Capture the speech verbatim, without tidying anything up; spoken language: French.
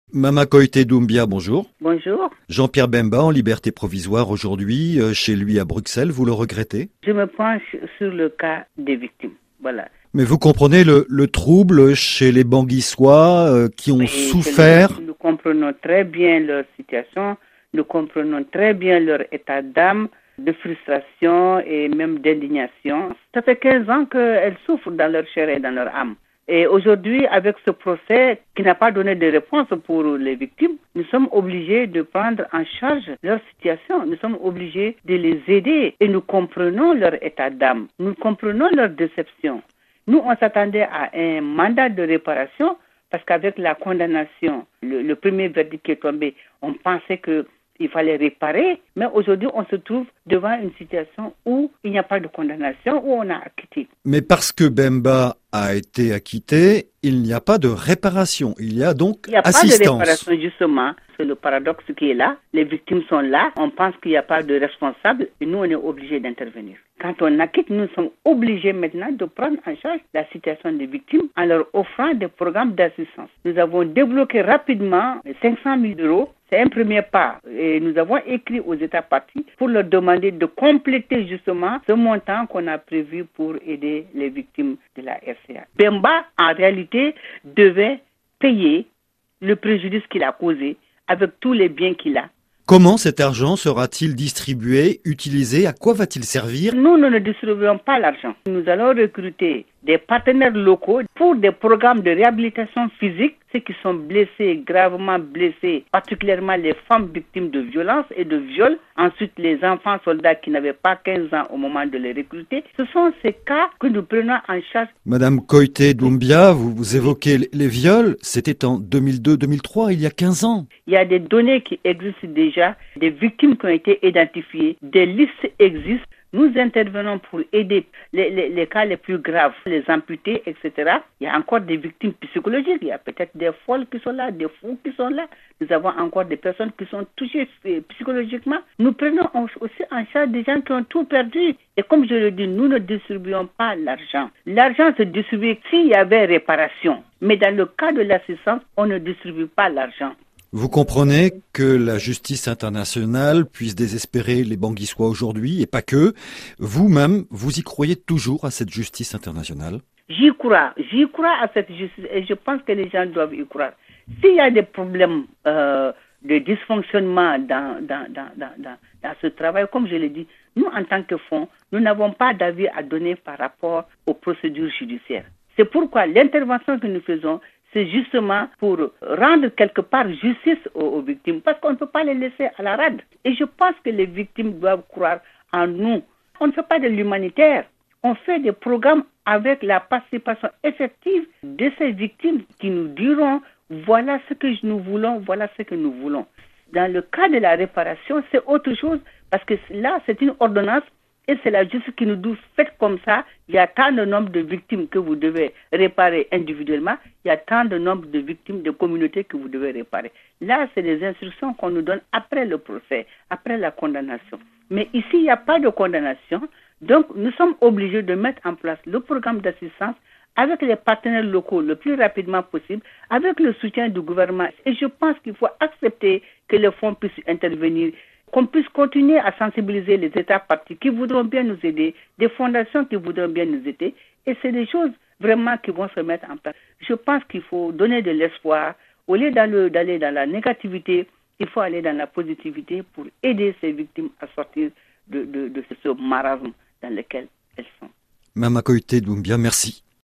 Mama Koité Doumbia, bonjour. Bonjour. Jean-Pierre Bemba en liberté provisoire aujourd'hui, euh, chez lui à Bruxelles, vous le regrettez? Je me penche sur le cas des victimes. Voilà. Mais vous comprenez le, le trouble chez les Banguissois euh, qui ont Et souffert? Nous, nous comprenons très bien leur situation, nous comprenons très bien leur état d'âme, de frustration et même d'indignation. Ça fait quinze ans qu'elles souffrent dans leur chair et dans leur âme. Et aujourd'hui, avec ce procès qui n'a pas donné de réponse pour les victimes, nous sommes obligés de prendre en charge leur situation. Nous sommes obligés de les aider et nous comprenons leur état d'âme. Nous comprenons leur déception. Nous, on s'attendait à un mandat de réparation parce qu'avec la condamnation, le, le premier verdict qui est tombé, on pensait que il fallait réparer, mais aujourd'hui, on se trouve devant une situation où il n'y a pas de condamnation, où on a acquitté. Mais parce que Bemba a été acquitté, il n'y a pas de réparation. Il y a donc il n'y a assistance. pas de réparation, justement. C'est le paradoxe qui est là. Les victimes sont là. On pense qu'il n'y a pas de responsable et nous, on est obligés d'intervenir. Quand on acquitte, nous sommes obligés maintenant de prendre en charge la situation des victimes en leur offrant des programmes d'assistance. Nous avons débloqué rapidement cinq cent mille euros. C'est un premier pas. Et nous avons écrit aux États parties pour leur demander de compléter justement ce montant qu'on a prévu pour aider les victimes de la R C A. Bemba, en réalité, devait payer le préjudice qu'il a causé avec tous les biens qu'il a. Comment cet argent sera-t-il distribué, utilisé? À quoi va-t-il servir? Nous, nous ne distribuons pas l'argent. Nous allons recruter des partenaires locaux pour des programmes de réhabilitation physique, ceux qui sont blessés, gravement blessés, particulièrement les femmes victimes de violences et de viols. Ensuite, les enfants soldats qui n'avaient pas quinze ans au moment de les recruter. Ce sont ces cas que nous prenons en charge. Madame Koité Doumbia, vous, vous évoquez les viols. C'était en deux mille deux deux mille trois, il y a quinze ans. Il y a des données qui existent déjà, des victimes qui ont été identifiées, des listes existent. Nous intervenons pour aider les, les, les cas les plus graves, les amputés, et cetera. Il y a encore des victimes psychologiques. Il y a peut-être des folles qui sont là, des fous qui sont là. Nous avons encore des personnes qui sont touchées psychologiquement. Nous prenons aussi en charge des gens qui ont tout perdu. Et comme je le dis, nous ne distribuons pas l'argent. L'argent se distribue s'il y avait réparation. Mais dans le cas de l'assistance, on ne distribue pas l'argent. Vous comprenez que la justice internationale puisse désespérer les Banguissois aujourd'hui, et pas que. Vous-même, vous y croyez toujours à cette justice internationale? J'y crois. J'y crois à cette justice et je pense que les gens doivent y croire. S'il y a des problèmes euh, de dysfonctionnement dans, dans, dans, dans, dans, dans ce travail, comme je l'ai dit, nous, en tant que fonds, nous n'avons pas d'avis à donner par rapport aux procédures judiciaires. C'est pourquoi l'intervention que nous faisons, c'est justement pour rendre quelque part justice aux, aux victimes, parce qu'on ne peut pas les laisser à la rade. Et je pense que les victimes doivent croire en nous. On ne fait pas de l'humanitaire. On fait des programmes avec la participation effective de ces victimes qui nous diront voilà ce que nous voulons, voilà ce que nous voulons. Dans le cas de la réparation, c'est autre chose, parce que là, c'est une ordonnance. Et c'est la justice qui nous dit, faites comme ça, il y a tant de nombre de victimes que vous devez réparer individuellement, il y a tant de nombre de victimes de communautés que vous devez réparer. Là, c'est des instructions qu'on nous donne après le procès, après la condamnation. Mais ici, il n'y a pas de condamnation, donc nous sommes obligés de mettre en place le programme d'assistance avec les partenaires locaux le plus rapidement possible, avec le soutien du gouvernement. Et je pense qu'il faut accepter que les fonds puissent intervenir, qu'on puisse continuer à sensibiliser les États parties qui voudront bien nous aider, des fondations qui voudront bien nous aider. Et c'est des choses vraiment qui vont se mettre en place. Je pense qu'il faut donner de l'espoir. Au lieu d'aller dans la négativité, il faut aller dans la positivité pour aider ces victimes à sortir de, de, de ce marasme dans lequel elles sont. Mama Koité Doumbia, merci.